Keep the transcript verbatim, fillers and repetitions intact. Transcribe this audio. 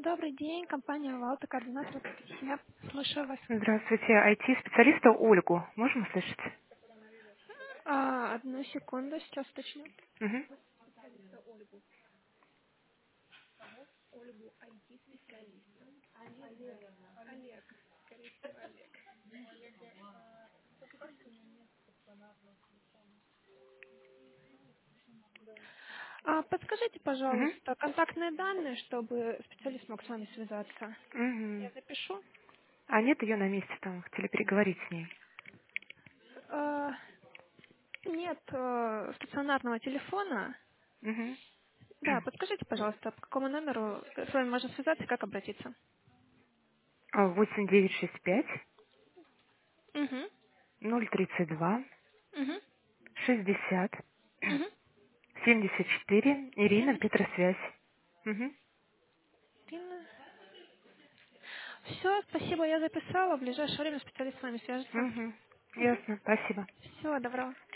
Добрый день, компания «Валта», координатор я слушаю вас. Здравствуйте, ай ти-специалиста Ольгу. Можем услышать? А, одну секунду, сейчас уточню. Мгм. А, подскажите, Мгм. пожалуйста, контактные данные, чтобы специалист мог с вами связаться. Мгм. Я запишу. А нет ее на месте, там хотели переговорить с ней. А, нет э, стационарного телефона. Мгм. Да, подскажите, пожалуйста, по какому номеру с вами можно связаться и как обратиться? А, восемь девять шесть пять Угу, ноль тридцать два угу, шестьдесят угу. семьдесят четыре. Ирина, семьдесят Петросвязь. Мгм. четыре. Все, спасибо, я записала. В ближайшее время специалист с вами свяжется. Мгм. Угу. Ясно, спасибо. Всего доброго.